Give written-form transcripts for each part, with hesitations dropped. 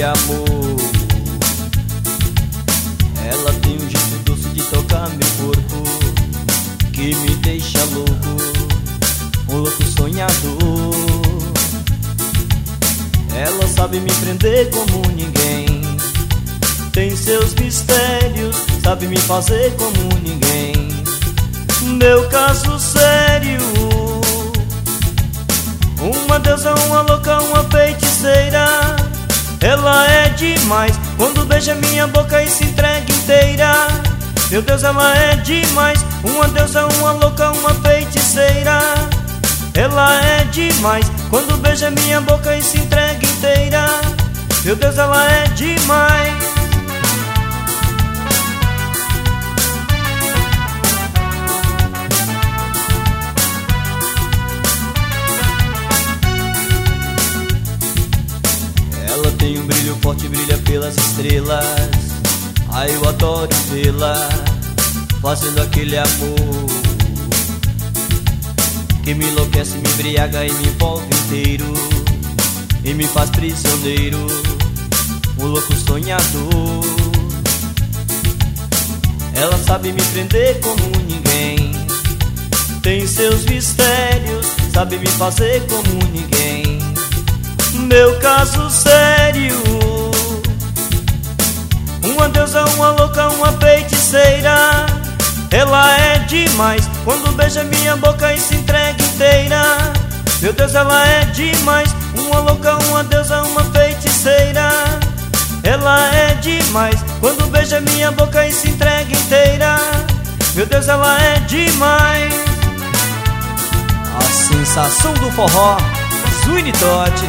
amor. Ela tem um jeito doce de tocar meu corpo, que me deixa louco, um louco sonhador. Ela sabe me prender como ninguém, tem seus mistérios, sabe me fazer como ninguém. Meu caso sério, uma deusa, uma louca, uma feiticeira. Ela é demais, quando beija minha boca e se entrega inteira. Meu Deus, ela é demais, uma deusa, uma louca, uma feiticeira. Ela é demais, quando beija minha boca e se entrega inteira. Meu Deus, ela é demais. Ela tem um brilho forte, brilha pelas estrelas. Ai, eu adoro vê-la fazendo aquele amor que me enlouquece, me embriaga e me envolve inteiro, e me faz prisioneiro, um louco sonhador. Ela sabe me prender como ninguém, tem seus mistérios, sabe me fazer como ninguém. Meu caso sério, uma deusa, uma louca, uma feiticeira. Ela é demais, quando beija minha boca e se entrega inteira. Meu Deus, ela é demais, uma louca, uma deusa, uma feiticeira. Ela é demais, quando beija minha boca e se entrega inteira. Meu Deus, ela é demais. A sensação do forró, Sweeney Todd.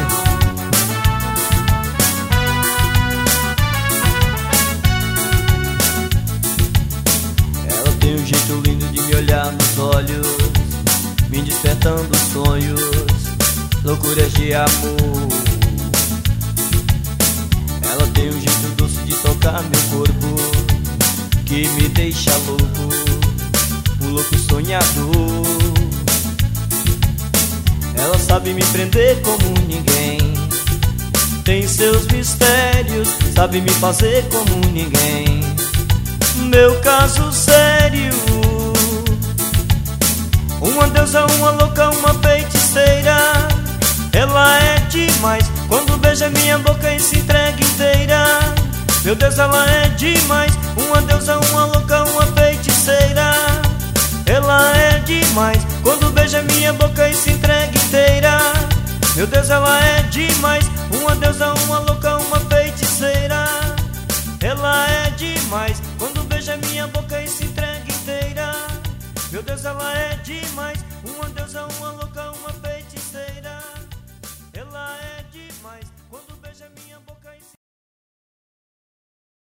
Tem um jeito lindo de me olhar nos olhos, me despertando sonhos, loucuras de amor. Ela tem um jeito doce de tocar meu corpo, que me deixa louco, um louco sonhador. Ela sabe me prender como ninguém, tem seus mistérios, sabe me fazer como ninguém. Meu caso sério, uma deusa, uma louca, uma feiticeira. Ela é demais, quando beija minha boca e se entrega inteira. Meu Deus, ela é demais, uma deusa, uma louca, uma feiticeira. Ela é demais, quando beija minha boca e se entrega inteira. Meu Deus, ela é demais, uma deusa, uma louca, uma feiticeira. Ela é demais, quando beija minha boca e se entrega inteira. Meu Deus, ela é demais, uma deusa, uma louca, uma